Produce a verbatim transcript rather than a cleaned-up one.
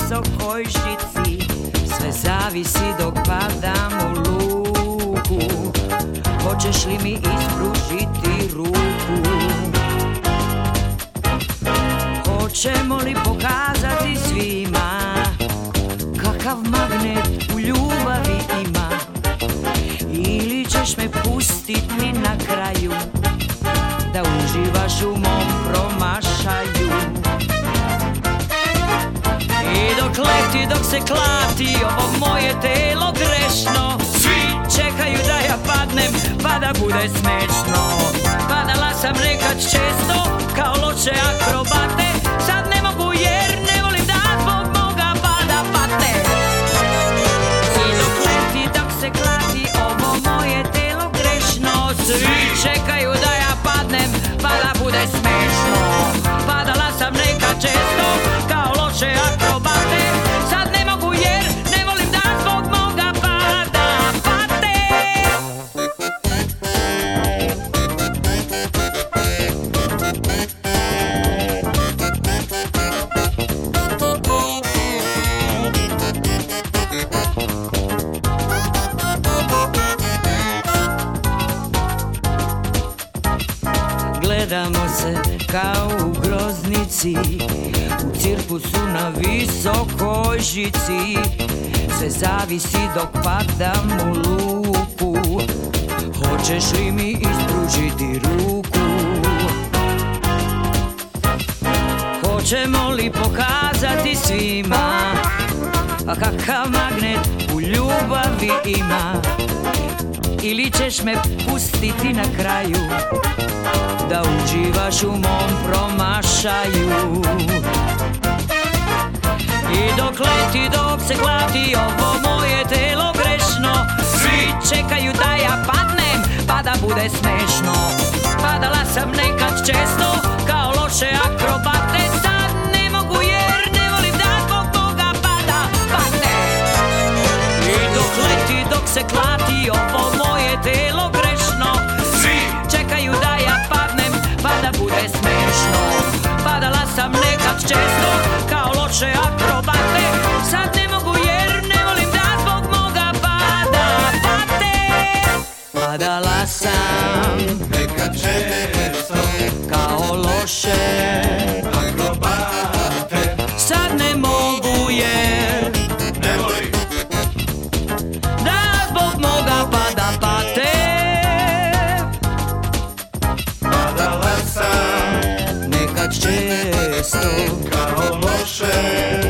visokoj žici. Sve zavisi dok padam u luku. Hoćeš li mi ispružiti ruku? Hoćemo li pokazati svima kakav magnet u ljubavi ima? Ili ćeš me pustiti na kraju da uživaš u mom promašaju? I dok leti, dok se klati ovo moje telo grešno, svi čekaju da ja padnem pa da bude smešno. Padala sam nekad često kao loše akrobate, sad ne mogu jer ne volim da zbog moga pada pate. I dok leti, dok se klati ovo moje telo grešno, svi čekaju da ja padnem pa da bude smešno. Padala sam nekad često kao loše akrobate, sad ne mogu jer ne volim da zbog moga pada pate. Gledamo se kao u groznici, u cirkusu na visokoj žici. Sve zavisi dok padam u luku. Hoćeš li mi ispružiti ruku? Hoćemo li pokazati svima a kakav magnet u ljubavi ima? Ili ćeš me pustiti na kraju da uživaš u mom promašaju? I dok leti, dok se klati ovo moje telo grešno, svi čekaju da ja padnem pa da bude smešno. Padala sam nekad često kao loše akrobate, sad ne mogu jer ne volim da zbog toga pada pate. I dok leti, dok se klati ovo moje telo grešno, svi čekaju da ja padnem pa da bude smešno. Padala sam nekad često kao loše akrobate, sad ne mogu jer ne volim da zbog moga pada pate. Padala sam nekad često kao loše akrobate, sad ne mogu jer ne volim da zbog moga pada pate. Padala sam Nekad često kao loše